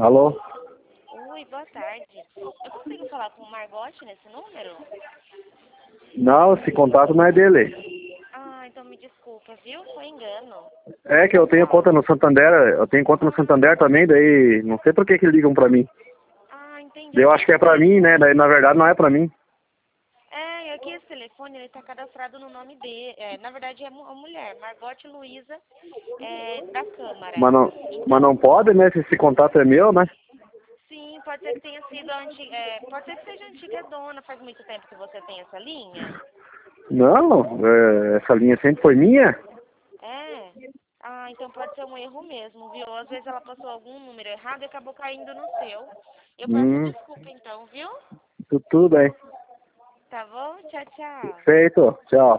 Alô? Oi, boa tarde. Eu consigo falar com o Margote nesse número? Não, esse contato não é dele. Ah, então me desculpa, viu? Foi engano. É que eu tenho conta no Santander, eu tenho conta no Santander também, daí não sei por que ligam pra mim. Ah, entendi. Daí eu acho que é pra mim, né? Daí na verdade não é pra mim. É, aqui esse telefone, ele tá cadastrado no nome dele. Na verdade é uma mulher, Margote Luiza, da Câmara. Mas não pode, né? Se esse contato é meu, né? Sim, pode ser que tenha sido a antiga, pode ser que seja a antiga dona. Faz muito tempo que você tem essa linha? Não, essa linha sempre foi minha. É? Ah, então pode ser um erro mesmo, viu? Às vezes ela passou algum número errado e acabou caindo no seu. Eu peço desculpa então, viu? Tudo bem. Tá bom? Tchau, tchau. Feito, tchau.